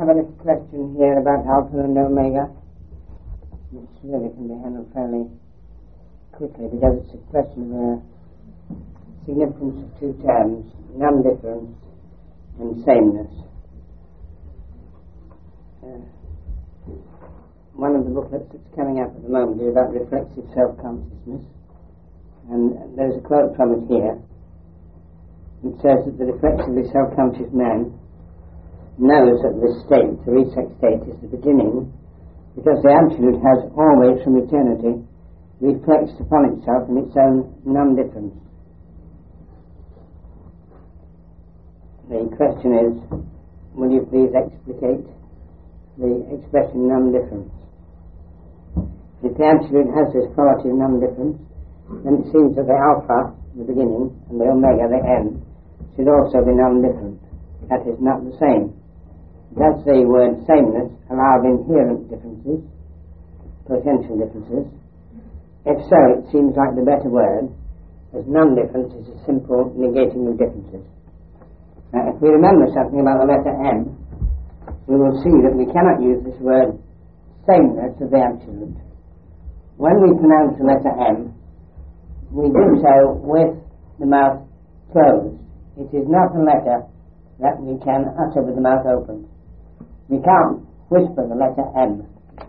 have a little question here about Alpha and Omega, which really can be handled fairly quickly because it's a question of the significance of two terms, non-difference and sameness. One of the booklets that's coming up at the moment is about reflexive self-consciousness, and there's a quote from it here. It says that the reflexively self-conscious man knows that this state, the resex state, is the beginning, because the Absolute has always from eternity reflexed upon itself in its own non-difference. The question is, will you please explicate the expression non-difference? If the Absolute has this quality of non-difference, then it seems that the Alpha, the beginning, and the Omega, the end, should also be non-different. That is not the same. Does the word sameness allow of inherent differences, potential differences? If so, it seems like the better word, as non-difference is a simple negating of differences. Now, if we remember something about the letter M, we will see that we cannot use this word sameness of the Absolute. When we pronounce the letter M, we do so with the mouth closed. It is not a letter that we can utter with the mouth open. We can't whisper the letter M.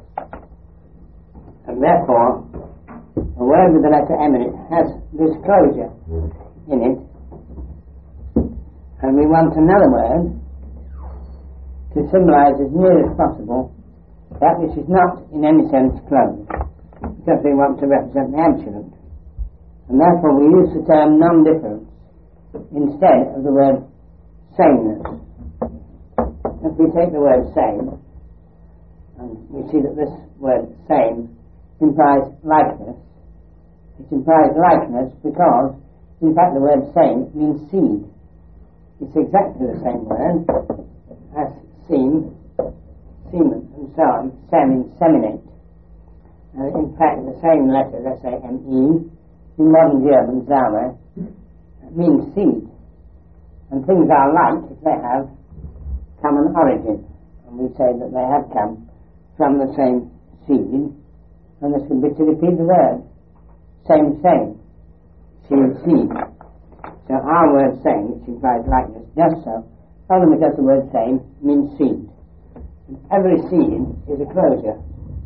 And therefore, a word with the letter M in it has this closure in it. And we want another word to symbolize as near as possible that which is not in any sense closed, because we want to represent the Absolute. And therefore we use the term non-difference instead of the word sameness. If we take the word same, and we see that this word same implies likeness. It implies likeness because, in fact, the word same means seed. It's exactly the same word as semen, and so on. Sem means seminate. In fact, the same letter, let's say M-E, in modern German, Same, means seed. And things are like if they have common origin. And we say that they have come from the same seed. And this would be to repeat the word. Same, seed. So our word same, which implies likeness, just so, only because the word same means seed. And every seed is a closure.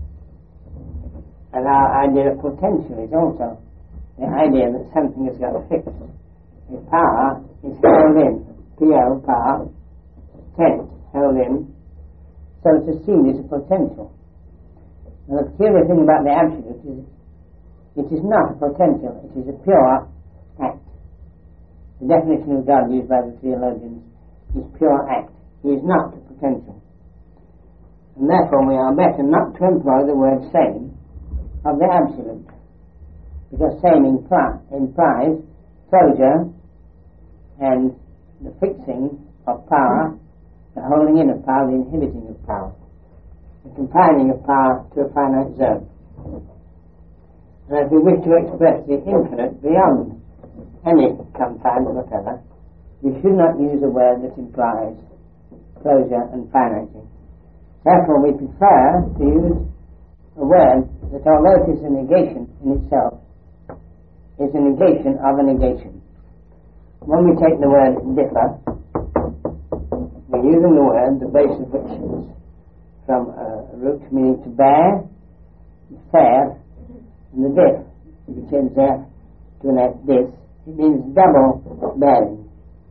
And our idea of potential is also the idea that something has got fixed. The power is held in. P-O, power, tent, held in. So it's a seed, is a potential. And the peculiar thing about the Absolute is it is not a potential, it is a pure act. The definition of God used by the theologians is pure act. He is not a potential. And therefore we are better not to employ the word same of the Absolute, because same implies closure and the fixing of power, the holding in of power, the inhibiting of power, the confining of power to a finite zone. And if we wish to express the infinite beyond any confines whatever, we should not use a word that implies closure and finiting. Therefore we prefer to use a word that, although it is a negation in itself, is a negation of a negation. When we take the word differ, we're using the word, the base of which is from a root meaning to bear, fair, and the diff, if you change there to an F, this, it means double bearing.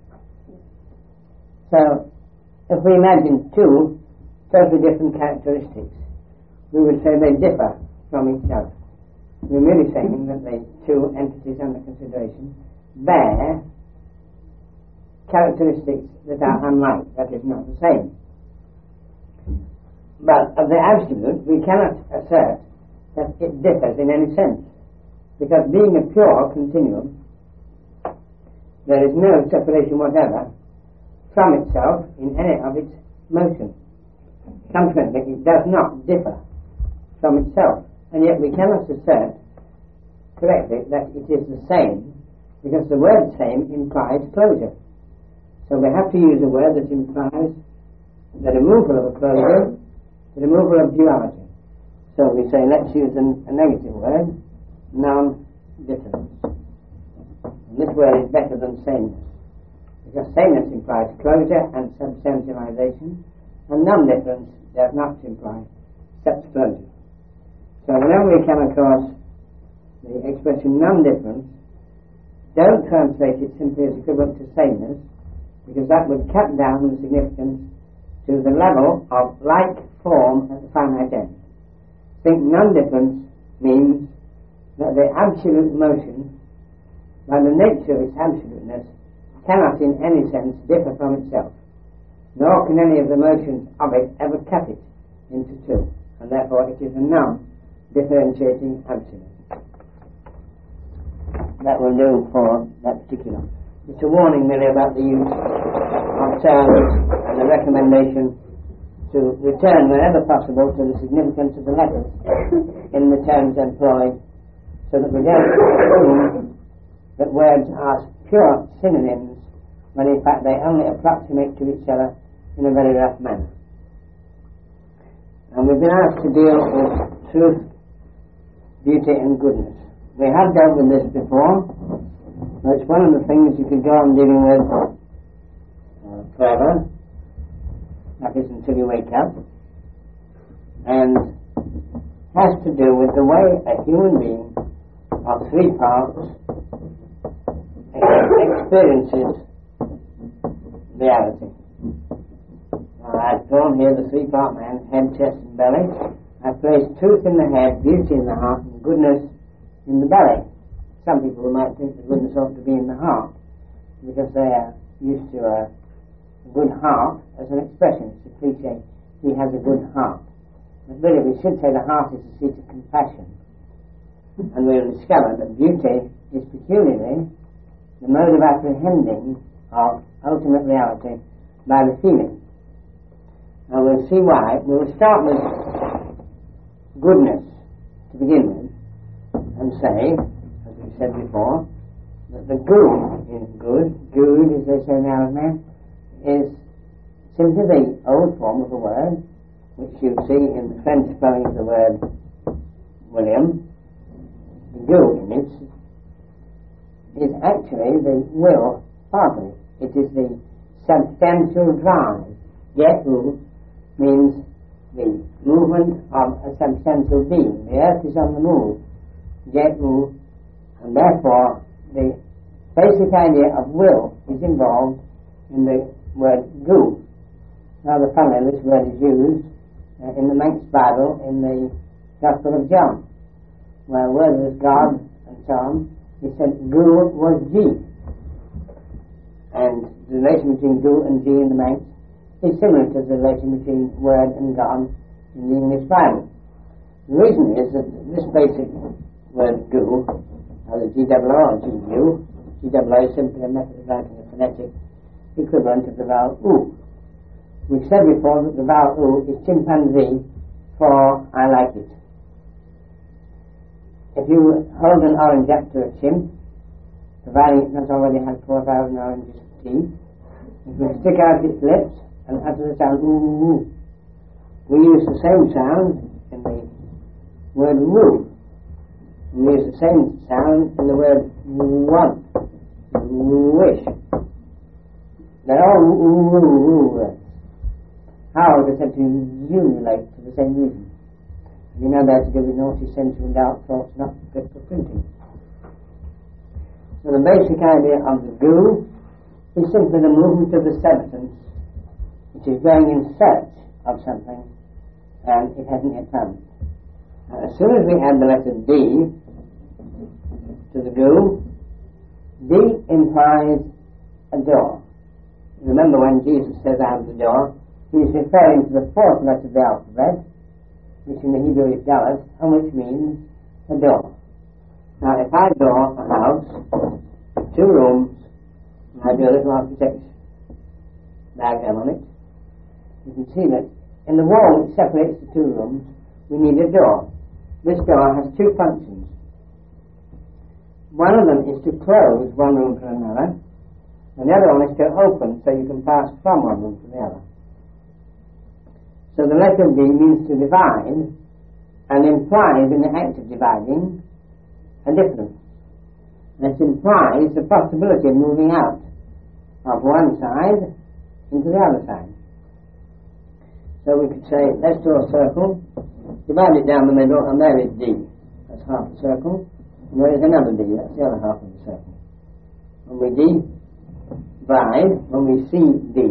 So, if we imagine two totally different characteristics, we would say they differ from each other. We're merely saying that the two entities under consideration bear characteristics that are unlike, that is not the same. But of the Absolute, we cannot assert that it differs in any sense, because being a pure continuum, there is no separation whatever from itself in any of its motion. Consequently, it does not differ from itself, and yet we cannot assert correctly that it is the same, because the word same implies closure. So we have to use a word that implies the removal of a closure, the removal of duality. So we say, let's use a negative word, non-difference. And this word is better than sameness, because sameness implies closure and substantialization, and non-difference does not imply such closure. So whenever we come across the expression non-difference, don't translate it simply as equivalent to sameness, because that would cut down the significance to the level of like form at the finite end. Think non-difference means that the absolute motion, by the nature of its absoluteness, cannot in any sense differ from itself, nor can any of the motions of it ever cut it into two, and therefore it is a non-differentiating absolute. That will do for that particular. It's a warning merely about the use of terms and the recommendation to return wherever possible to the significance of the letters in the terms employed, so that we don't assume that words are pure synonyms when in fact they only approximate to each other in a very rough manner. And we've been asked to deal with truth, beauty and goodness. We have dealt with this before, but it's one of the things you could go on dealing with forever. That is until you wake up, and has to do with the way a human being of three parts experiences reality. Now, I've drawn here the three-part man, head, chest and belly. I've placed truth in the head, beauty in the heart, and goodness in the belly. Some people might think that goodness ought to be in the heart, because they are used to a good heart as an expression. It's a cliche, he has a good heart. But really we should say the heart is the seat of compassion. And we'll discover that beauty is peculiarly the mode of apprehending of ultimate reality by the feeling. And we'll see why. We'll start with goodness to begin with, and say, as we said before, that the good is good as they say now and then, is simply the old form of the word, which you see in the French spelling of the word William. The goût in it is actually the will part of it. It is the substantial drive. Getu means the movement of a substantial being. The earth is on the move. Getu, and therefore the basic idea of will is involved in the word goût. Rather funnily, this word is used in the Manx Bible in the Gospel of John, where the word was God and so on. He said goût was G, and the relation between goût and G in the Manx is similar to the relation between word and God in the English Bible. The reason is that this basic word goût, either G-O-O or G-U, G-O-O is simply a method of writing a phonetic equivalent of the vowel oo. We've said before that the vowel oo is chimpanzee for I like it. If you hold an orange up to a chimp, providing it has already had 4,000 oranges of teeth, it will stick out its lips and utter the sound oo. We use the same sound in the word woo. We use the same sound in the word want, wish. They're all woo words. How are they said to unite for the same reason? You know that to do with naughty, sensual, doubt, thoughts not fit for printing. So the basic idea of the goût is simply the movement of the substance which is going in search of something and it hasn't yet found it. As soon as we add the letter D to the goût, D implies a door. Remember when Jesus says I am the door, he is referring to the fourth letter of the alphabet, which in the Hebrew is Dalet, and which means a door. Now if I draw a house, 2 rooms, and I do a little architect's diagram on it, you can see that in the wall which separates the 2 rooms, we need a door. This door has 2 functions. One of them is to close one room to another, and the other one is to open so you can pass from one room to the other. So the letter D means to divide, and implies in the act of dividing a difference. And it implies the possibility of moving out of one side into the other side. So we could say, let's draw a circle, divide it down the middle, and there is D. That's half the circle. And there is another D, that's the other half of the circle. When we divide, when we see D,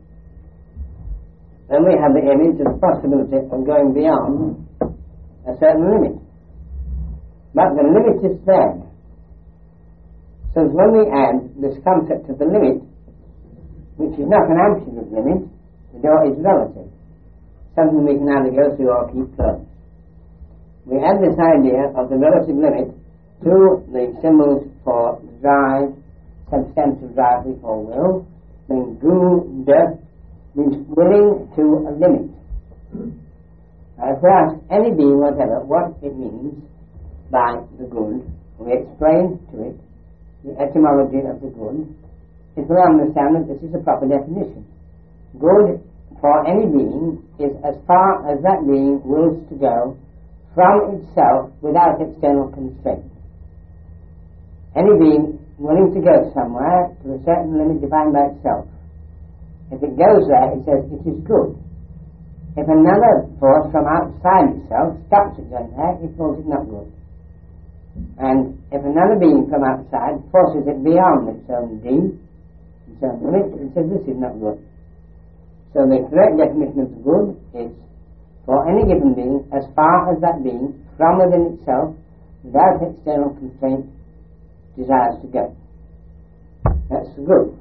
then we have the image of the possibility of going beyond a certain limit. But the limit is there. So when we add this concept of the limit, which is not an absolute limit, the door is relative, something we can either go through or keep closed. We add this idea of the relative limit to the symbols for drive, substantial drive we call will, then good means willing to a limit. Now if we ask any being whatever what it means by the good, we explain to it the etymology of the good, it will understand that this is a proper definition. Good for any being is as far as that being wills to go from itself without external constraint. Any being willing to go somewhere to a certain limit defined by itself. If it goes there, it says it is good. If another force from outside itself stops it going there, it calls it not good. And if another being from outside forces it beyond its own D, its own limit, it says this is not good. So the correct definition of the good is for any given being as far as that being from within itself without external constraint desires to go. That's the good.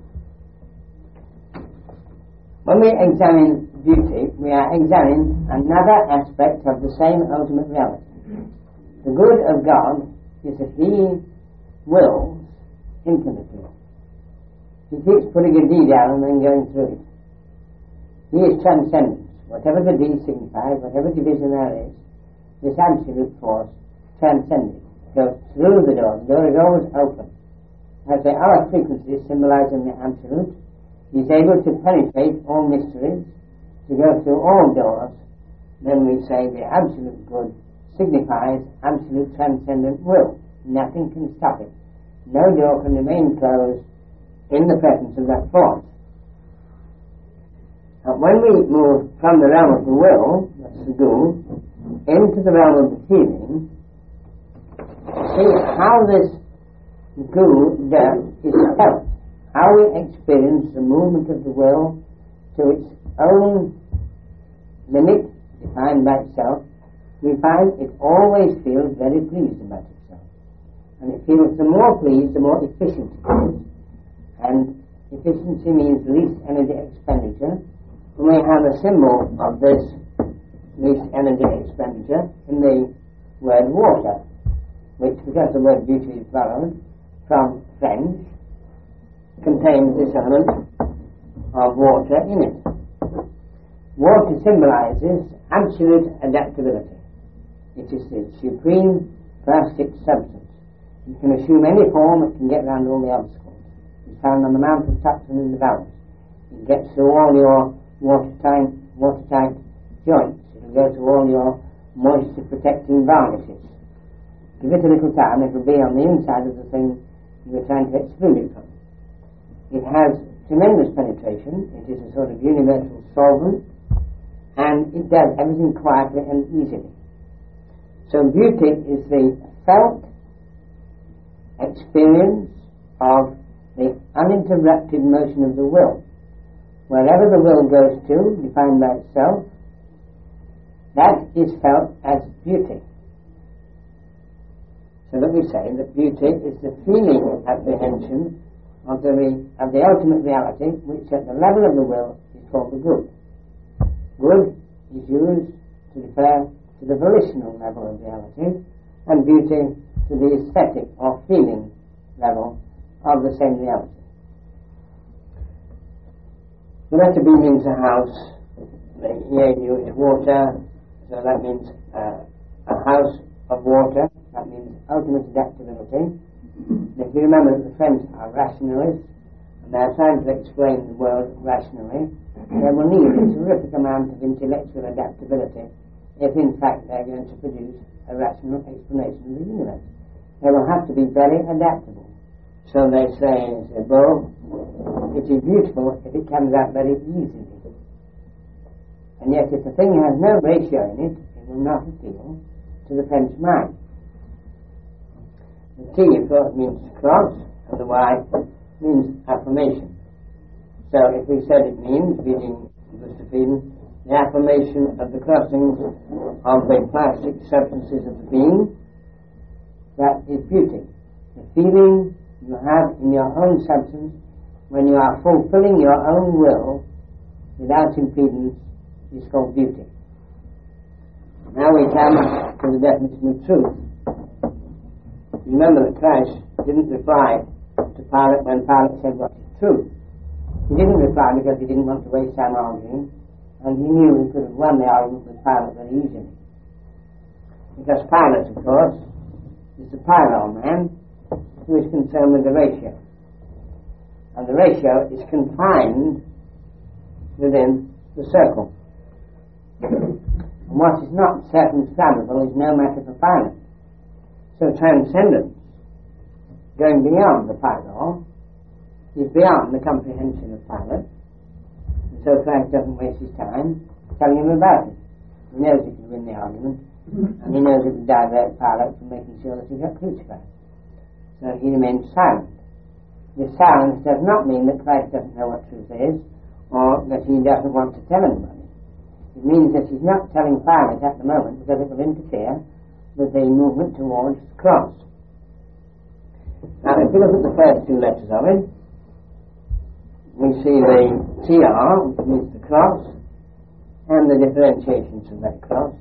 When we examine beauty, we are examining another aspect of the same ultimate reality. The good of God is that He wills infinitely. He keeps putting a D down and then going through it. He is transcendence. Whatever the D signifies, whatever division there is, this absolute force transcends it. Goes through the door. The door is always open. As the other frequencies symbolizing the absolute, He is able to penetrate all mysteries, to go through all doors. Then we say the absolute good signifies absolute transcendent will. Nothing can stop it. No door can remain closed in the presence of that force. And when we move from the realm of the will, that's the goal, into the realm of the feeling, see how this good is felt, how we experience the movement of the will to its own limit defined by itself. We find it always feels very pleased about itself. And it feels the more pleased, the more efficient it is. And efficiency means least energy expenditure. And we have a symbol of this least energy expenditure in the word water, which, because the word beauty is borrowed from French, contains this element of water in it. Water symbolizes absolute adaptability. It is the supreme plastic substance. It can assume any form, it can get around all the obstacles. It's found on the mountain tops and in the valleys. It gets through all your watertight joints. It will go through all your moisture protecting varnishes. Give it a little time, it will be on the inside of the thing you are trying to exclude it from. It has tremendous penetration. It is a sort of universal solvent, and it does everything quietly and easily. So beauty is the felt experience of the uninterrupted motion of the will. Wherever the will goes to, defined by itself, that is felt as beauty. So that we say that beauty is the feeling apprehension of the ultimate reality, which at the level of the will is called the good. Good is used to refer to the volitional level of reality, and beauty to the aesthetic or feeling level of the same reality. The letter B means a house. The EAU is water, so that means a house of water. That means ultimate adaptability. If you remember that the French are rationalists, and they are trying to explain the world rationally, they will need a terrific amount of intellectual adaptability if in fact they're going to produce a rational explanation of the universe. They will have to be very adaptable. So they say in the book, it is beautiful if it comes out very easily. And yet if the thing has no ratio in it, it will not appeal to the French mind. The T, of course, means cross, and the Y means affirmation. So if we said it means, reading Gustavine, the affirmation of the crossings of the plastic substances of the being, that is beauty. The feeling you have in your own substance when you are fulfilling your own will without impedance is called beauty. Now we come to the definition of truth. Remember that Christ didn't reply to Pilate when Pilate said what is truth. He didn't reply because he didn't want to waste time arguing, and he knew he could have won the argument with Pilate very easily. Because Pilate, of course, is the pyro man who is concerned with the ratio. And the ratio is confined within the circle. And what is not circumscribable is no matter for Pilate. So transcendence, going beyond the pyro, is beyond the comprehension of Pilate. And so Christ doesn't waste his time telling him about it. He knows he can win the argument, and he knows it will divert Pilate from making sure that he got crucified. So he remains silent. This silence does not mean that Christ doesn't know what truth is, or that he doesn't want to tell anybody. It means that he's not telling Pilate at the moment because it will interfere with the movement towards the cross. Now if we look at the first two letters of it, we see the TR, which means the cross, and the differentiations of that cross,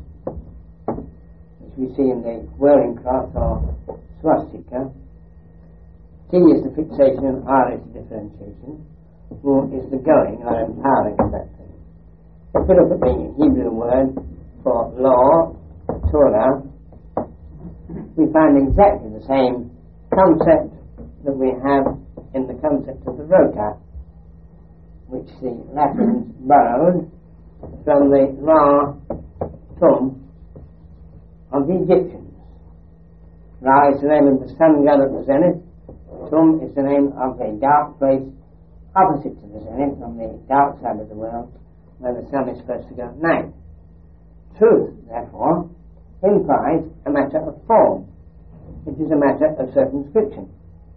which we see in the whirling cross or swastika. T is the fixation, R is the differentiation, U is the going or empowering of that thing. If we look at the Hebrew word for law, Torah, we find exactly the same concept that we have in the concept of the rota, which the Latins borrowed from the Ra Tum of the Egyptians. Ra is the name of the sun god at the zenith. Tum is the name of a dark place opposite to the zenith, on the dark side of the world, where the sun is supposed to go at night. Truth, therefore, implies a matter of form. It is a matter of circumscription.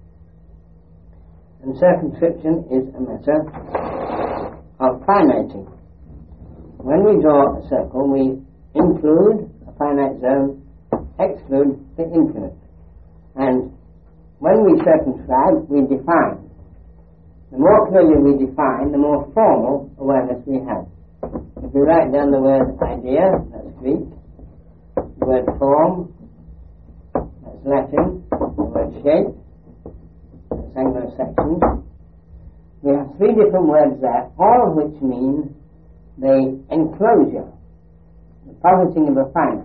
And circumscription is a matter of finiting. When we draw a circle, we include a finite zone, exclude the infinite. And when we circumscribe, we define. The more clearly we define, the more formal awareness we have. If we write down the word idea, that's Greek, the word form, that's Latin, the word shape, that's Anglo-Saxon, we have three different words there, all of which mean the enclosure, the positing of a finite.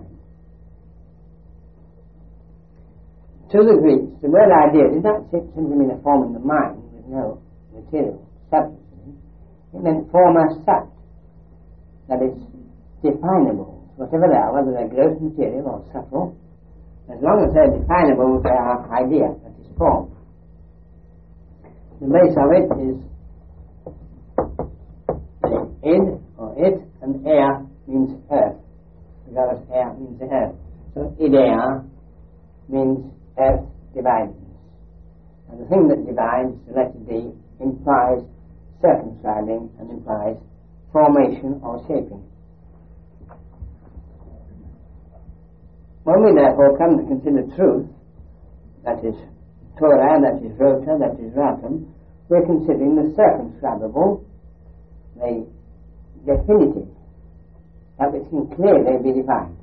To the Greeks, the word idea did not simply mean a form in the mind with no material substance in it. It meant form as such, that is definable, whatever they are, whether they're gross material or subtle. As long as they're definable, they are idea, that is form. The base of it is the id or it, and air means earth, because air means the earth. So idea means earth divides. And the thing that divides, the letter D, implies circumscribing and implies formation or shaping. When we therefore come to consider truth, that is Torah, that is Rota, that is Ratam, we're considering the circumscribable, the definitive, that which can clearly be defined.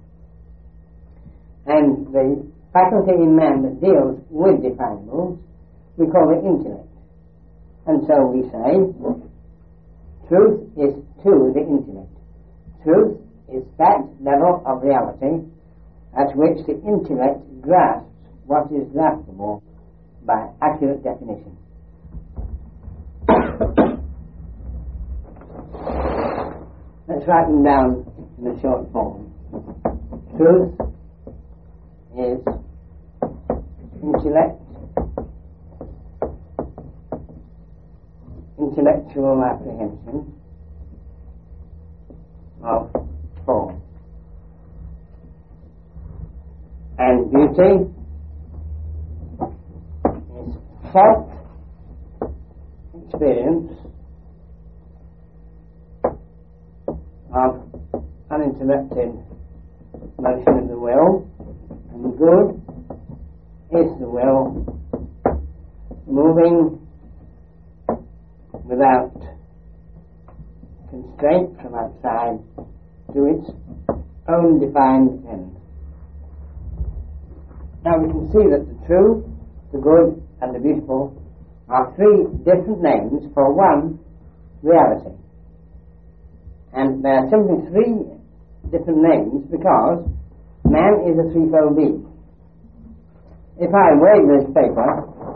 And the faculty in man that deals with definables, we call it intellect. And so we say, truth is to the intellect. Truth is that level of reality at which the intellect grasps what is graspable by accurate definition. Let's write them down in a short form. Truth is intellectual apprehension of form. And beauty is felt experience of uninterrupted motion of the will, and good is the will moving without constraint from outside to its own defined end. Now we can see that the true, the good and the beautiful are three different names for one reality. And there are simply three different names because man is a threefold being. If I wave this paper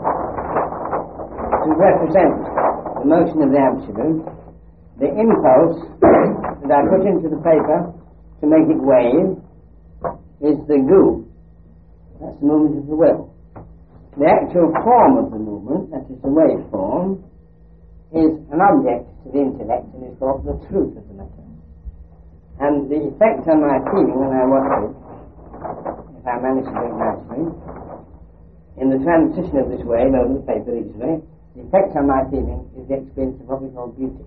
to represent the motion of the Absolute, the impulse that I put into the paper to make it wave is the gu. That's the movement of the will. The actual form of the movement, that is the waveform, is an object to the intellect and is called the truth of the matter. And the effect on my feeling when I watch it, if I manage to do it nicely, in the transition of this wave over the paper easily, the effect on my feeling is the experience of what we call beauty.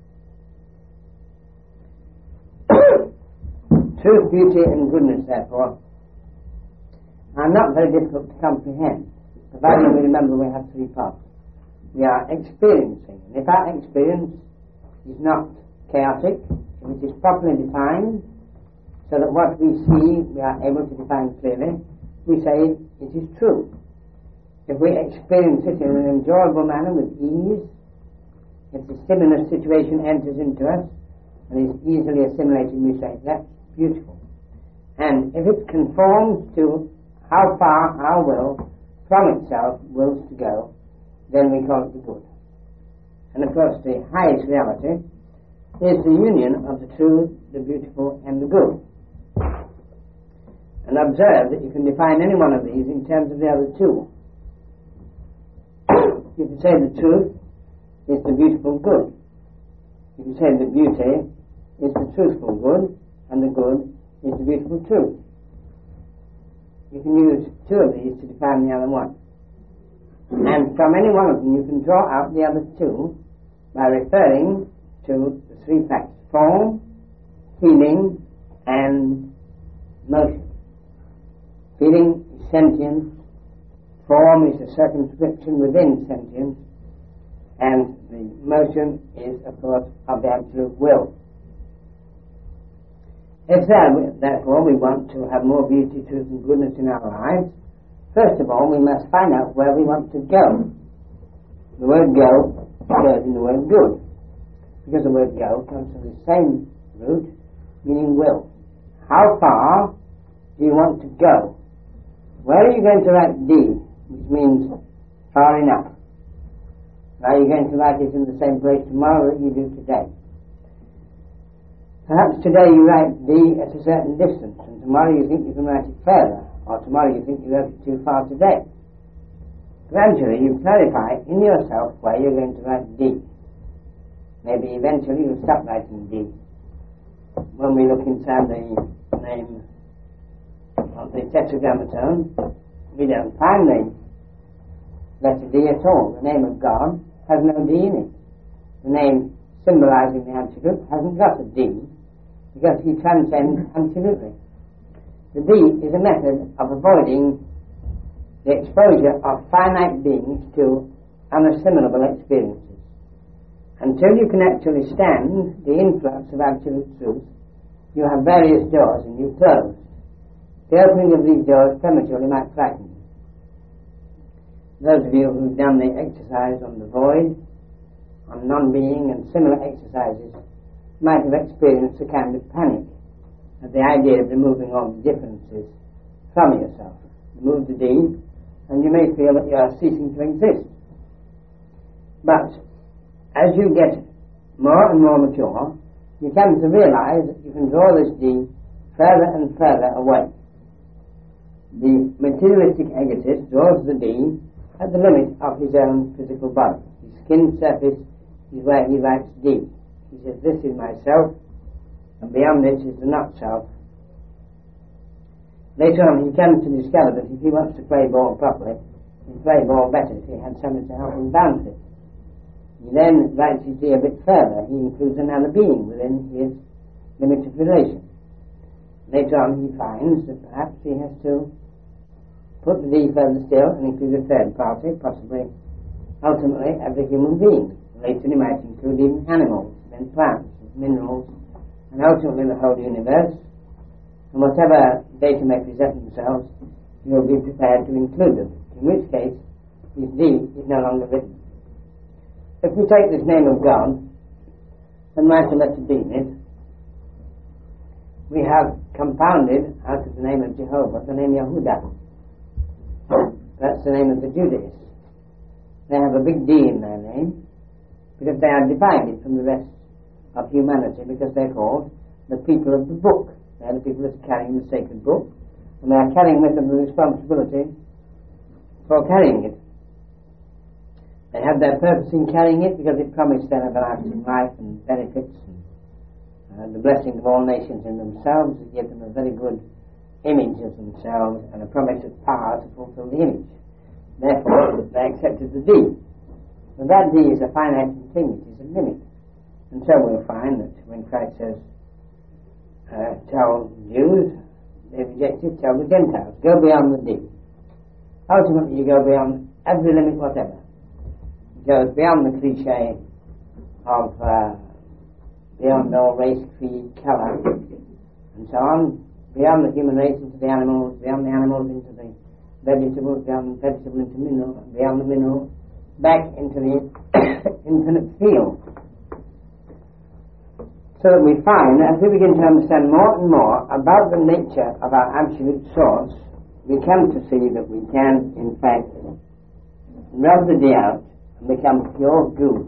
Truth, beauty and goodness, therefore, are not very difficult to comprehend, provided we remember we have three parts. We are experiencing, and if our experience is not chaotic, if it is properly defined, so that what we see we are able to define clearly, we say it is true. If we experience it in an enjoyable manner with ease, if the stimulus situation enters into us and is easily assimilated, we say that's beautiful. And if it conforms to how far our will from itself wills to go, then we call it the good. And of course the highest reality is the union of the true, the beautiful and the good. And observe that you can define any one of these in terms of the other two. You can say the truth is the beautiful good. You can say the beauty is the truthful good, and the good is the beautiful truth. You can use two of these to define the other one. And from any one of them you can draw out the other two by referring to the three facts: form, feeling, and motion. Feeling is sentience, form is a circumscription within sentience, and the motion is, of course, of the absolute will. If therefore we want to have more beauty, truth and goodness in our lives, first of all we must find out where we want to go. The word go occurs in the word good, because the word go comes from the same root, meaning will. How far do you want to go? Where are you going to write D, which means far enough? Are you going to write it in the same place tomorrow that you do today? Perhaps today you write D at a certain distance, and tomorrow you think you can write it further, or tomorrow you think you wrote it too far today. Gradually you clarify in yourself where you're going to write D. Maybe eventually you'll stop writing D. When we look inside the name of the tetragrammaton, we don't find the letter D at all. The name of God has no D in it. The name symbolizing the Absolute hasn't got a D, because he transcends absolutely. The D is a method of avoiding the exposure of finite beings to unassimilable experiences. Until you can actually stand the influx of absolute truth, you have various doors and you close. The opening of these doors prematurely might frighten you. Those of you who've done the exercise on the void, on non-being and similar exercises, might have experienced a kind of panic at the idea of removing all the differences from yourself. Remove the D, and you may feel that you are ceasing to exist. But as you get more and more mature, you come to realize that you can draw this D further and further away. The materialistic egotist draws the D at the limit of his own physical body. His skin surface is where he writes D. He says, this is myself, and beyond it is the not self. Later on he comes to discover that if he wants to play ball properly, he'd play ball better if he had somebody to help him bounce it. He then writes his D a bit further. He includes another being within his limit of relation. Later on he finds that perhaps he has to put the D further still and include a third party, possibly, ultimately, every human being. Later he might include even animals, then plants, minerals, and ultimately the whole universe. And whatever data may present themselves, he will be prepared to include them, in which case his D is no longer written. If we take this name of God and write a letter D in it, we have compounded out of the name of Jehovah the name Yehudah. That's the name of the Judahists. They have a big D in their name because they are divided from the rest of humanity because they're called the people of the book. They are the people that are carrying the sacred book, and they are carrying with them the responsibility for carrying it. They have their purpose in carrying it because it promised them everlasting life and benefits and the blessing of all nations in themselves. It gave them a very good image of themselves and a promise of power to fulfill the image. Therefore, they accepted the D. But that D is a finite thing, it is a limit. And so we'll find that when Christ says, tell Jews, they reject it, tell the Gentiles, go beyond the D. Ultimately, you go beyond every limit whatever. It goes beyond the cliche of beyond all race, creed, colour, and so on, beyond the human race into the animals, beyond the animals into the vegetables, beyond the vegetable into mineral, beyond the mineral, back into the infinite field. So that we find that as we begin to understand more and more about the nature of our absolute source, we come to see that we can, in fact, rub the D out and become pure goo.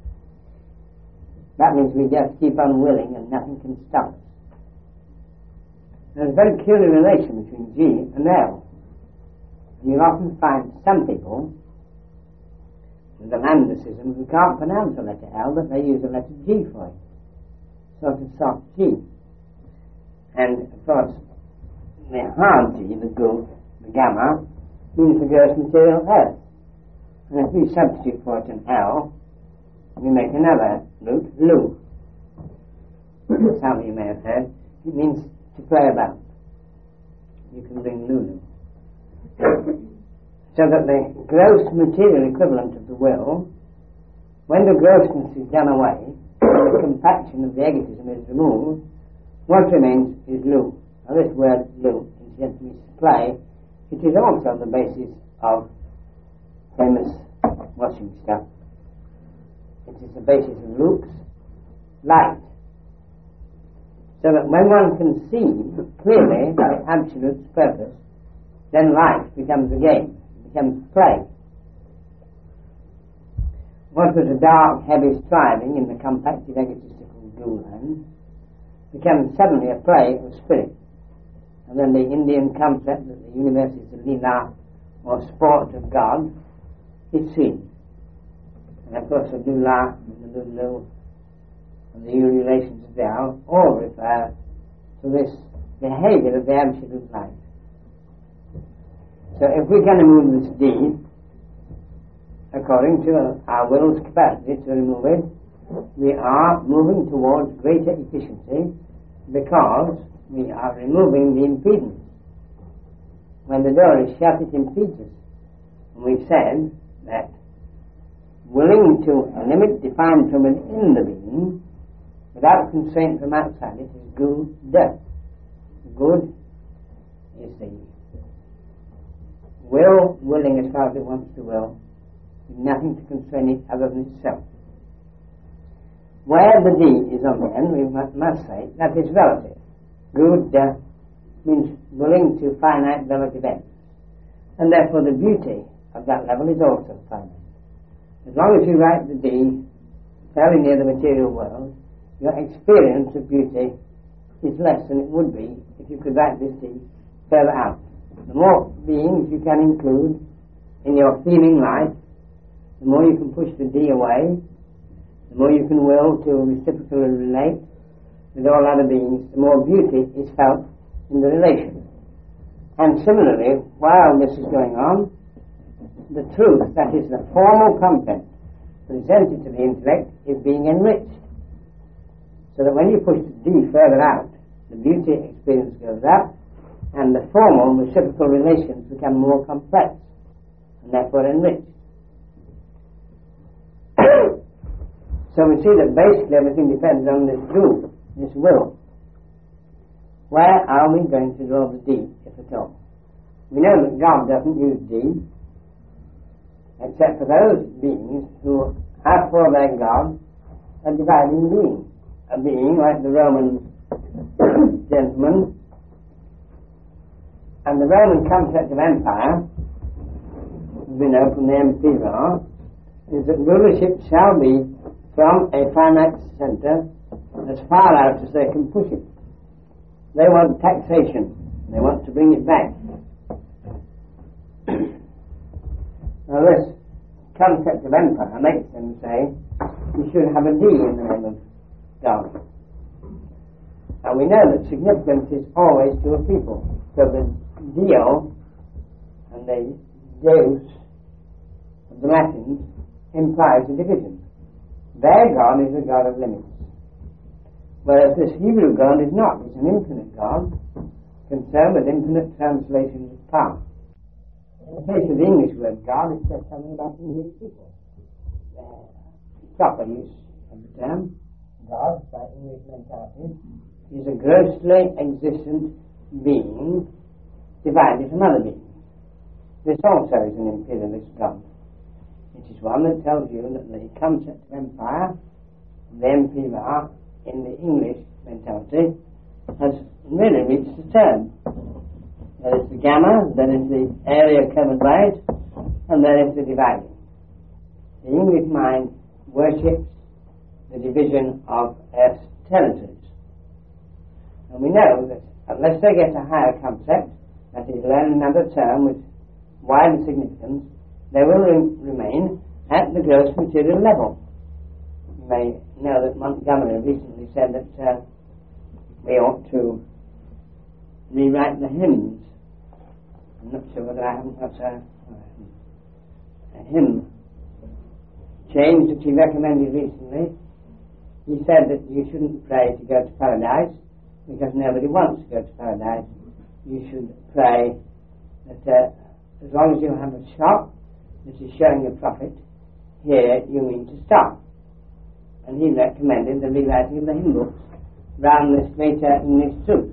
That means we just keep on willing and nothing can stop us. There's a very peculiar relation between G and L. And you'll often find some people with an anglicism who can't pronounce the letter L, but they use the letter G for it. Sort of soft G. And of course, the hard G, the goo, the gamma, means the gross material earth. And if we substitute for it an L, we make another root, Lu. Some of you may have heard. It means to play about. You can bring Lulu. So that the gross material equivalent of the will, when the grossness is done away, the compaction of the egotism is removed, what remains is Lu. Now this word Lu, incidentally supply, it is also the basis of famous washing stuff. It is the basis of Luke's light. So that when one can see clearly the absolute's purpose, then life becomes a game, it becomes play. What was a dark, heavy striving in the compacted egotistical goo-land becomes suddenly a play of spirit. And then the Indian concept that the universe is the lila, or sport of God, is seen. And of course the lula and the lulu and the relations of Tao all refer to this behavior of the absolute life. So if we can remove this D, according to our will's capacity to remove it, we are moving towards greater efficiency because we are removing the impedance. When the door is shut, it impedes us. And we've said that willing to a limit defined from within the being, without constraint from outside, it is good. Good is the will willing as far as it wants to will, with nothing to constrain it other than itself. Where the D is on the end, we must say that is relative. Good means willing to finite relative ends, and therefore the beauty of that level is also finite. As long as you write the D fairly near the material world, your experience of beauty is less than it would be if you could rightly see further out. The more beings you can include in your feeling life, the more you can push the D away, the more you can will to reciprocally relate with all other beings, the more beauty is felt in the relation. And similarly, while this is going on, the truth, that is the formal content presented to the intellect, is being enriched. So that when you push the D further out, the beauty experience goes up, and the formal reciprocal relations become more complex, and therefore enriched. So we see that basically everything depends on this do, this will. Where are we going to draw the D, if at all? We know that God doesn't use D, except for those beings who have for their God a dividing being. A being like the Roman gentleman. And the Roman concept of empire, we know from the Empire, is that rulership shall be from a finite centre as far out as they can push it. They want taxation. They want to bring it back. Now this concept of empire makes them say you should have a D in the name of God. And we know that significance is always to a people. So the Dio and the Deus of the Latins implies a division. Their God is a God of limits, whereas this Hebrew God is not. It's an infinite God, concerned with infinite translations of power. In the case of the English word God, it says something about English people. Proper use of the term God by English mentality is a grossly existent being divided from other beings. This also is an imperialist God. It is one that tells you that the concept of empire, the empire in the English mentality, has really reached the turn. There is the gamma, there is the area covered by it, and there is the dividing. The English mind worships the division of Earth's territories. And we know that unless they get a higher concept, that is, learn another term with wider significance, they will remain at the gross material level. You may know that Montgomery recently said that we ought to rewrite the hymns. I'm not sure whether I haven't got a hymn change that he recommended recently. He said that you shouldn't pray to go to paradise because nobody wants to go to paradise. You should pray that as long as you have a shop that is showing a profit, here you mean to stop. And he recommended the rewriting of the hymn books round this greater English truth.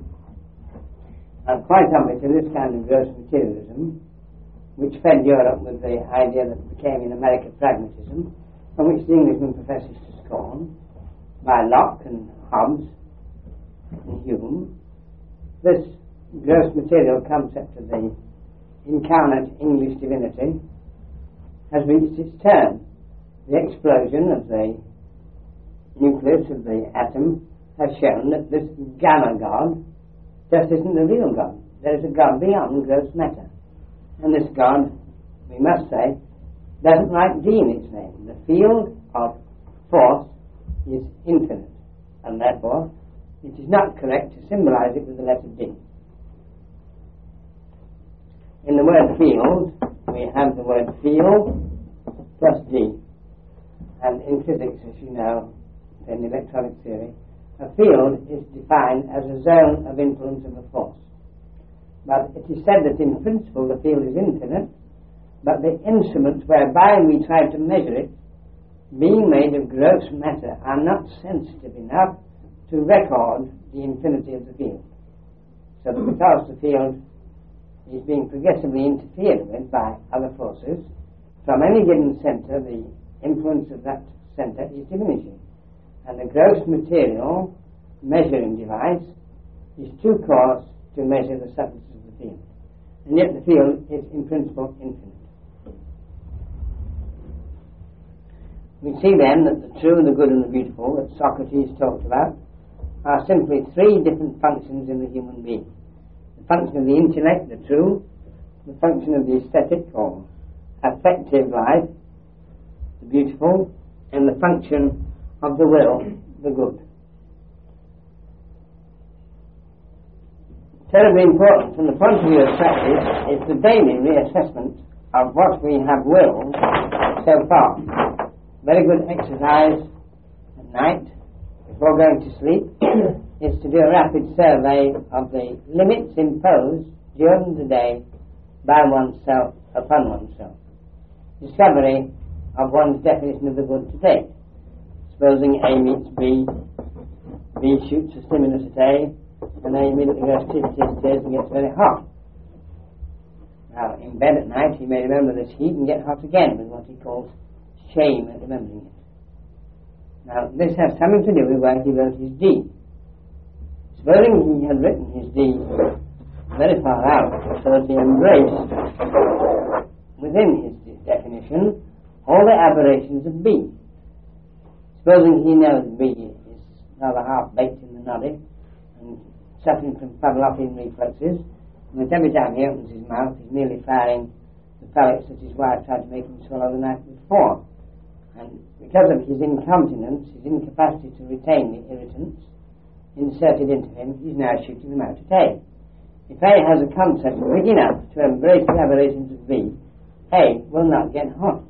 And quite obviously this kind of gross materialism, which fed Europe with the idea that became in America pragmatism, and which the Englishman professes to scorn, by Locke and Hobbes and Hume, this gross material concept of the incarnate English divinity has reached its turn. The explosion of the nucleus of the atom has shown that this gamma God just isn't the real God. There is a God beyond gross matter. And this God, we must say, doesn't write D in its name. The field of force is infinite, and therefore it is not correct to symbolize it with the letter D. In the word field, we have the word field plus D. And in physics, as you know, in electronic theory, a field is defined as a zone of influence of a force. But it is said that in principle the field is infinite, but the instruments whereby we try to measure it, being made of gross matter, are not sensitive enough to record the infinity of the field. So that because the field is being progressively interfered with by other forces, from any given centre the influence of that centre is diminishing. And the gross material measuring device is too coarse to measure the substance of the field. And yet the field is in principle infinite. We see then that the true, the good and the beautiful that Socrates talked about are simply three different functions in the human being. The function of the intellect, the true, the function of the aesthetic or affective life, the beautiful, and the function of the will, the good. Terribly important from the point of view of practice is the daily reassessment of what we have willed so far. Very good exercise at night before going to sleep is to do a rapid survey of the limits imposed during the day by oneself upon oneself. Discovery of one's definition of the good to date. Supposing A meets B, B shoots a stimulus at A, and A immediately goes tis and gets very hot. Now, in bed at night, he may remember this heat and get hot again with what he calls shame at remembering it. Now, this has something to do with where he wrote his deed. Supposing he had written his deed very far out, so that he embraced within his definition all the aberrations of B. Supposing he knows B is rather half-baked in the noddy and suffering from Pavlovian reflexes, and that every time he opens his mouth he's nearly firing the pellets that his wife tried to make him swallow the night before. And because of his incontinence, his incapacity to retain the irritants inserted into him, he's now shooting them out at A. If A has a concept big enough to embrace the aberrations of B, A will not get hot.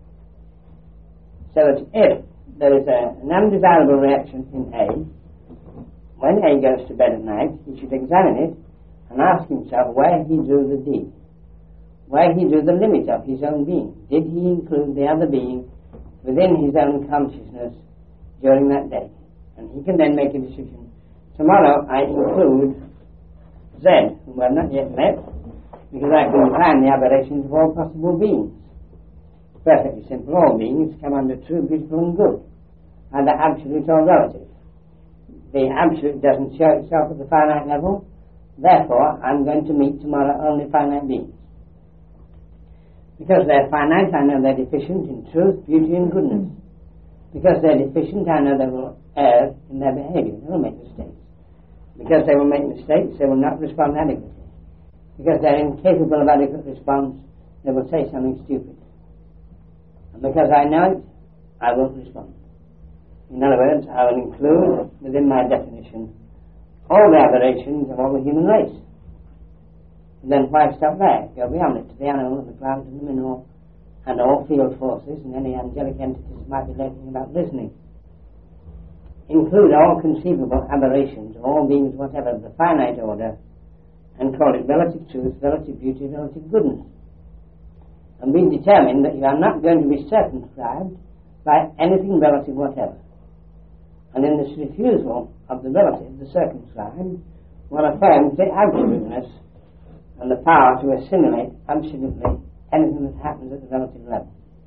So that if there is an undesirable reaction in A, when A goes to bed at night, he should examine it and ask himself where he drew the deed, where he drew the limit of his own being. Did he include the other being within his own consciousness during that day? And he can then make a decision. Tomorrow I include Z, whom I have not yet met, because I can find the aberrations of all possible beings. Perfectly simple. All beings come under true, beautiful and good, either absolute or relative. The absolute doesn't show itself at the finite level, therefore I'm going to meet tomorrow only finite beings. Because they're finite, I know they're deficient in truth, beauty and goodness. Because they're deficient, I know they will err in their behavior. They will make mistakes. Because they will make mistakes, they will not respond adequately. Because they're incapable of adequate response, they will say something stupid. And because I know it, I won't respond. In other words, I will include within my definition all the aberrations of all the human race. And then why stop there? Go beyond it to the animal and the plant and the mineral and all field forces and any angelic entities that might be lurking about listening. Include all conceivable aberrations of all beings whatever of the finite order and call it relative truth, relative beauty, relative goodness. And be determined that you are not going to be circumscribed by anything relative whatever. And in this refusal of the relative, the circumscribed, one affirms the absoluteness and the power to assimilate absolutely anything that happens at the relative level.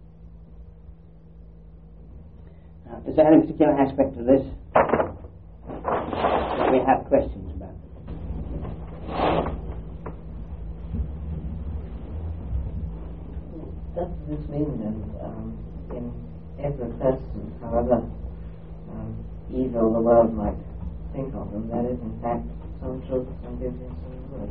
Now, is there any particular aspect of this that we have questions about? Does this mean that in every person, however evil the world might think of them, there is in fact some truth, some beauty, and some good?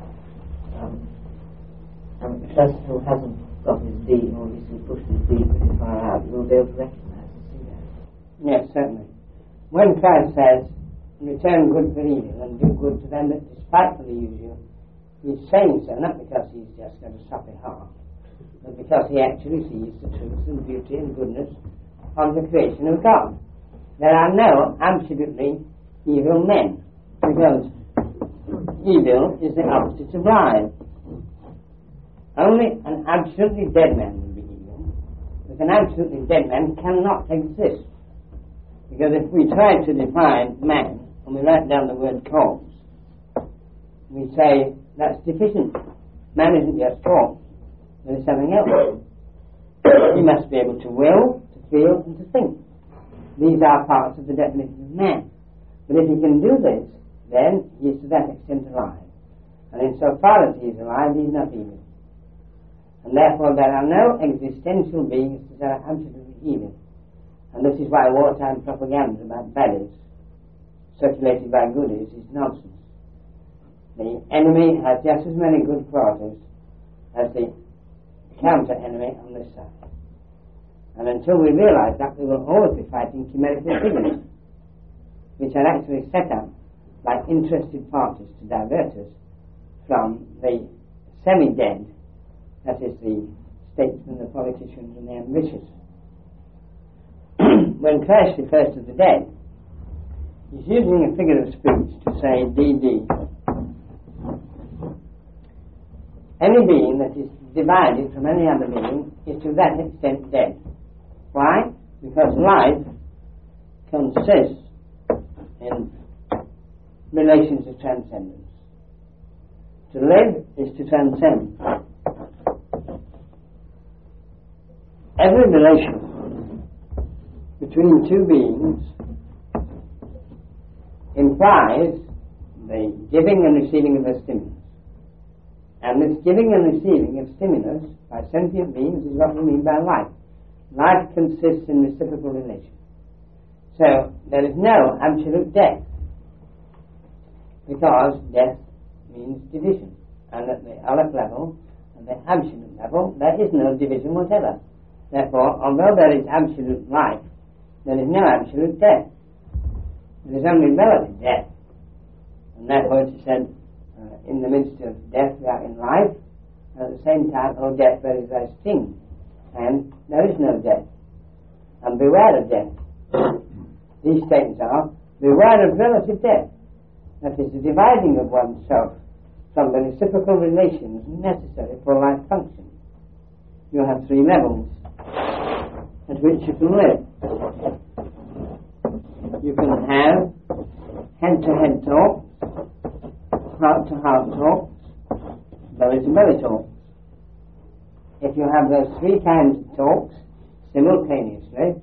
And a person who hasn't got his deed, or at least who pushed his deed pretty far out, will be able to recognize and see that. Yes, certainly. When Christ says, return good for evil and do good to them that despitefully use you, he's saying so not because he's just got a soppy heart, but because he actually sees the truth and beauty and goodness of the creation of God. There are no absolutely evil men, because evil is the opposite of life. Only an absolutely dead man will be evil, but an absolutely dead man cannot exist. Because if we try to define man, and we write down the word corpse, we say that's deficient. Man isn't just corpse, there is something else. He must be able to will, to feel, and to think. These are parts of the definition of man. But if he can do this, then he is to that extent alive. And insofar as he is alive, he is not evil. And therefore there are no existential beings that are absolutely evil. And this is why wartime propaganda about baddies circulated by goodies is nonsense. The enemy has just as many good qualities as the counter-enemy on this side. And until we realise that, we will always be fighting chimerical figures, which are actually set up by interested parties to divert us from the semi-dead, that is the statesmen, the politicians and the ambitious. When Christ refers to the dead, he's using a figure of speech to say DD. Any being that is divided from any other being is to that extent dead. Why? Because life consists in relations of transcendence. To live is to transcend. Every relation between two beings implies the giving and receiving of a stimulus. And this giving and receiving of stimulus by sentient beings is what we mean by life. Life consists in reciprocal relation. So there is no absolute death, because death means division. And at the Aleph level, at the absolute level, there is no division whatever. Therefore, although there is absolute life, there is no absolute death. There is only relative death. And therefore it is said, in the midst of death we are in life, and at the same time, O death, where is thy sting? And there is no death. And beware of death. These statements are, beware of relative death. That is the dividing of oneself from the reciprocal relations necessary for life function. You have three levels at which you can live. You can have head-to-head talks, heart-to-heart talks, belly-to-belly talks. If you have those three kinds of talks simultaneously,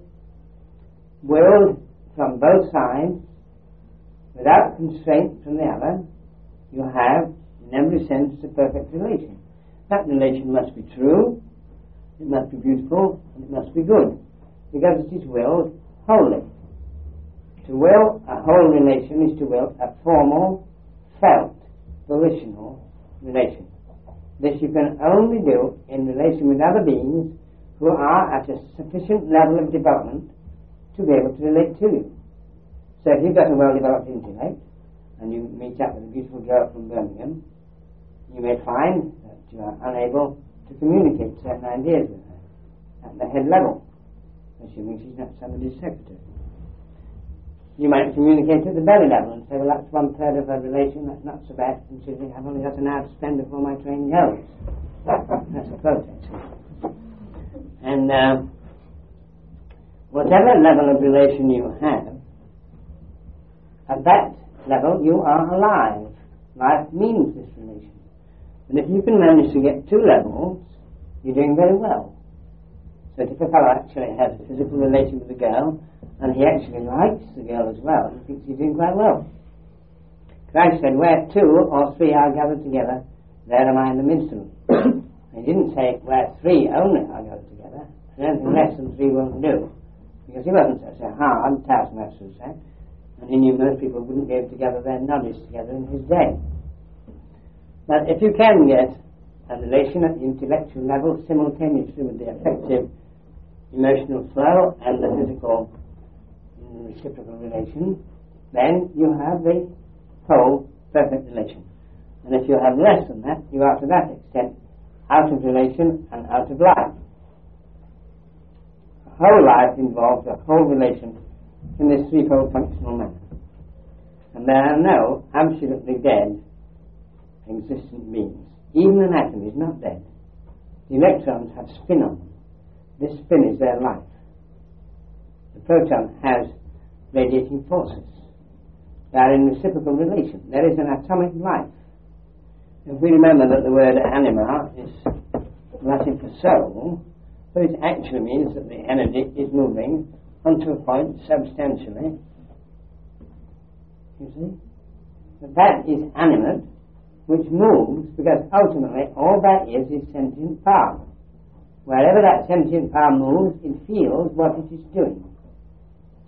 willed from both sides, without constraint from the other, you have, in every sense, a perfect relation. That relation must be true, it must be beautiful, and it must be good, because it is willed wholly. To will a whole relation is to will a formal, felt, volitional relation. This you can only do in relation with other beings who are at a sufficient level of development to be able to relate to you. So if you've got a well-developed intellect, and you meet up with a beautiful girl from Birmingham, you may find that you are unable to communicate certain ideas with her at the head level, assuming she's not somebody's secretary. You might communicate at the belly level and say, well, that's 1/3 of a relation, that's not so bad, considering I've only got an hour to spend before my train goes. That's a protest. And whatever level of relation you have, at that level you are alive. Life means this relation. And if you can manage to get 2 levels, you're doing very well. So if a fellow actually has a physical relation with a girl, and he actually likes the girl as well, he thinks he's doing quite well. Christ said, where 2 or 3 are gathered together, there am I in the midst of them. He didn't say, where 3 only are gathered together, and anything less than 3 won't do. Because he wasn't such a hard taskmaster, as said, and he knew most people wouldn't be able to gather their knowledge together in his day. But if you can get a relation at the intellectual level simultaneously with the effective emotional flow and the physical reciprocal relation, then you have the whole perfect relation. And if you have less than that, you are to that extent out of relation and out of life. A whole life involves a whole relation in this threefold functional manner. And there are no absolutely dead existent beings. Even an atom is not dead. The electrons have spin on them. This spin is their life. The proton has radiating forces. They are in reciprocal relation. There is an atomic life. If we remember that the word anima is Latin for soul, so it actually means that the energy is moving onto a point substantially. You see? But that is animate, which moves, because ultimately all that is sentient power. Wherever that sentient power moves, it feels what it is doing.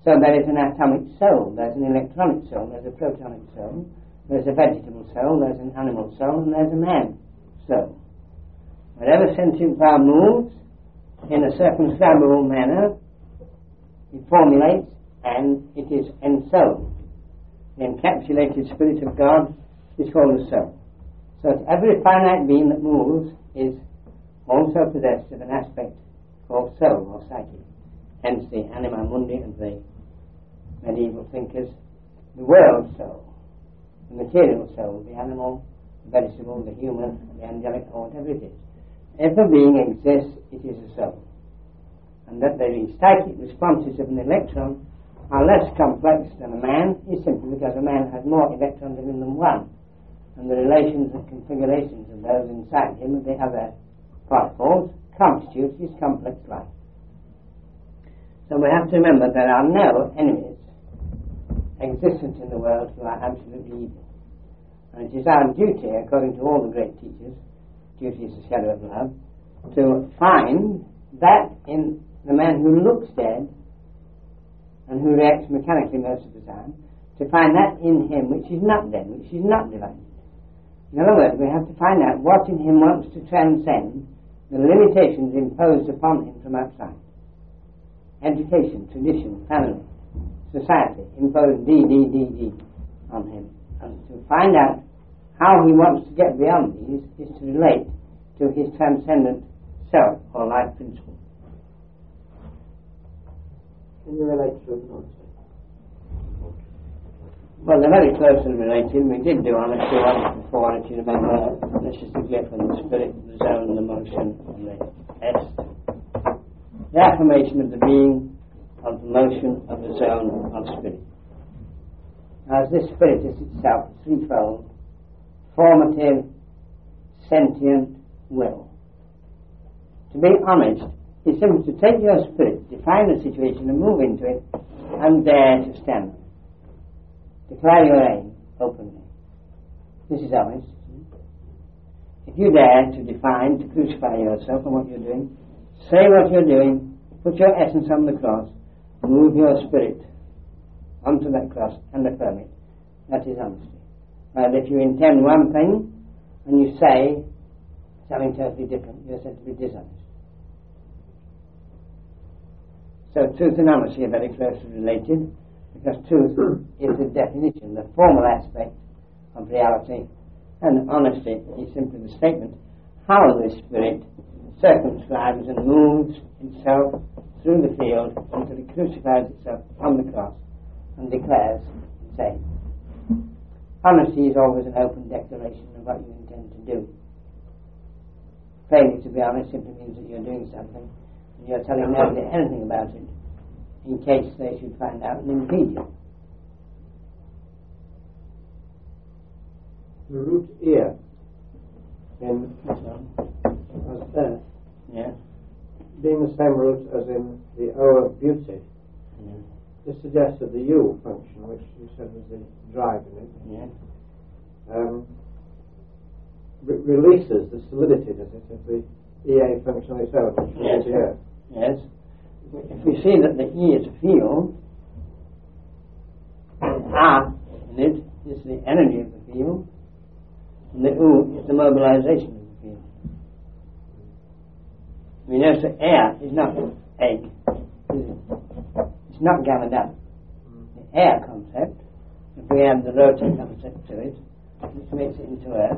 So there is an atomic soul, there's an electronic soul, there's a protonic soul, there's a vegetable soul, there's an animal soul, and there's a man soul. Wherever sentient power moves in a circumscribable manner, it formulates and it is ensouled. The encapsulated spirit of God is called a soul. So every finite being that moves is also possessed of an aspect called soul or psyche. Hence the anima mundi of the medieval thinkers, the world soul, the material soul, the animal, the vegetable, the human, the angelic, or whatever it is. If a being exists, it is a soul. And that the psychic responses of an electron are less complex than a man is simply because a man has more electrons in him than one. And the relations and configurations of those inside him and the other particles constitute his complex life. So we have to remember there are no enemies existent in the world who are absolutely evil. And it is our duty, according to all the great teachers, duty is the shadow of love, to find that in the man who looks dead and who reacts mechanically most of the time, to find that in him which is not dead, which is not divided. In other words, we have to find out what in him wants to transcend the limitations imposed upon him from outside. Education, tradition, family, society impose D on him. And to find out how he wants to get beyond these is to relate to his transcendent self or life principle. Can you relate to it not? Well, they're very closely related. We did do honesty once before, if you remember. This is the gift and the spirit, the zone, the motion, and the est. The affirmation of the being, of the motion, of the zone, of spirit. As this spirit is itself threefold: formative, sentient, will. To be honest is simply to take your spirit, define a situation and move into it, and dare to stand. Declare your aim openly. This is honest. If you dare to define, to crucify yourself and what you're doing, say what you're doing, put your essence on the cross, move your spirit onto that cross and affirm it. That is honesty. But if you intend one thing and you say something totally different, you're said to be dishonest. So truth and honesty are very closely related, because truth is the definition, the formal aspect of reality, and honesty is simply the statement how the spirit circumscribes and moves itself through the field until it crucifies itself on the cross and declares the same. Honesty is always an open declaration of what you intend to do. Failure to be honest simply means that you're doing something and you're telling nobody anything about it in case they should find out and impede you. The root ear in as earth, Yeah. being the same root as in the O of beauty, this suggests that the U function, which you said was the drive in it, releases the solidity, does it, of the EA function on its own, which is the earth. Yes. If we see that the E is a field, R in it is the energy of the field, and the U is the mobilization of the field. We know that air is not egg, is it? It's not gathered up. The air concept, if we add the rotating concept to it, which makes it into earth,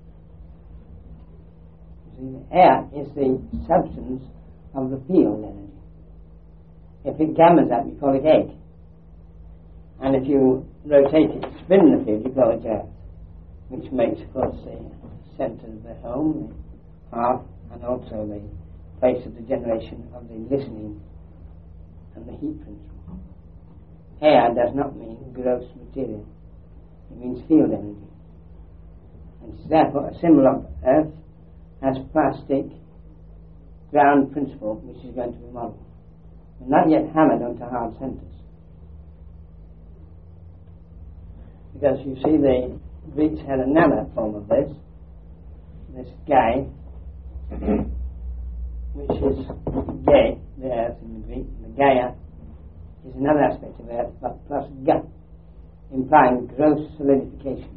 the air is the substance of the field energy. If it gathers up, you call it egg. And if you rotate it, spin the field, you call it earth, which makes, of course, the centre of the home, the heart, and also the place of the generation of the listening and the heat principle. Air does not mean gross material. It means field energy. And it's therefore a symbol of earth as plastic ground principle which is going to be modeled. But not yet hammered onto hard centres. Because you see the Greeks had another form of this guy, which is gay, the earth in the Greek. The Gaia is another aspect of earth, but plus gut, implying gross solidification.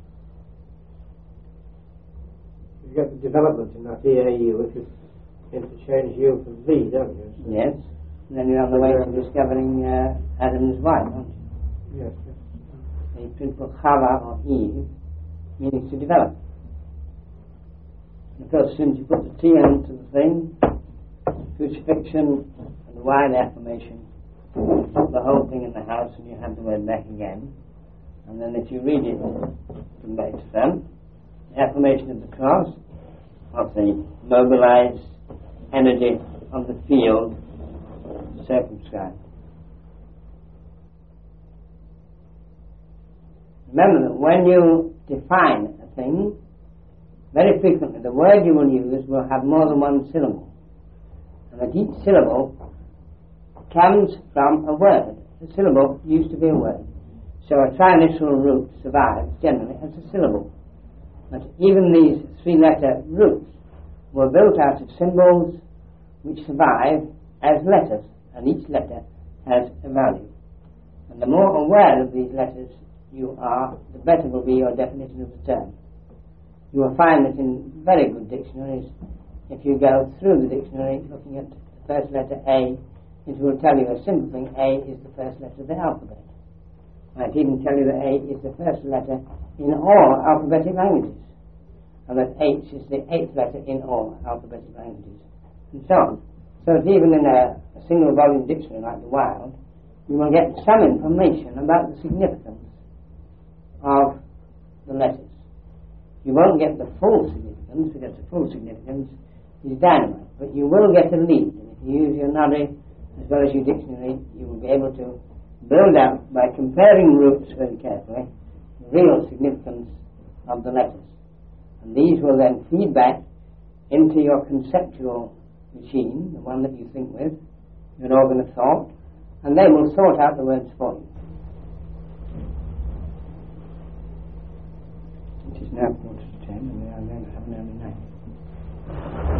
You get the development in that EAU if you interchange U for V, don't you? So Yes. And then you're on the way to discovering Adam's wife, aren't you? yes. The principle Chava or Eve means to develop. And of course, as soon as you put the T onto the thing, crucifixion and the wide affirmation, put the whole thing in the house and you have the word back again. And then if you read it from back to front, the affirmation of the cross, of the mobilized energy of the field circumscribed. Remember that when you define a thing, very frequently the word you will use will have more than one syllable. And that each syllable comes from a word. A syllable used to be a word. So a trinitial root survives generally as a syllable. But even these three-letter roots were built out of symbols which survive as letters, and each letter has a value. And the more aware of these letters you are, the better will be your definition of the term. You will find that in very good dictionaries, if you go through the dictionary looking at the first letter A, it will tell you a simple thing: A is the first letter of the alphabet. It might even tell you that A is the first letter in all alphabetic languages, and that H is the eighth letter in all alphabetic languages, and so on. So that even in a single volume dictionary like the Wilde, you will get some information about the significance of the letters. You won't get the full significance, because the full significance is dynamite, but you will get a lead. And if you use your Noddy as well as your dictionary, you will be able to build up, by comparing roots very carefully, the real significance of the letters. And these will then feed back into your conceptual machine, the one that you think with, your organ of thought, and they will sort out the words for you. It is now 10:15, and we are going to have an early night.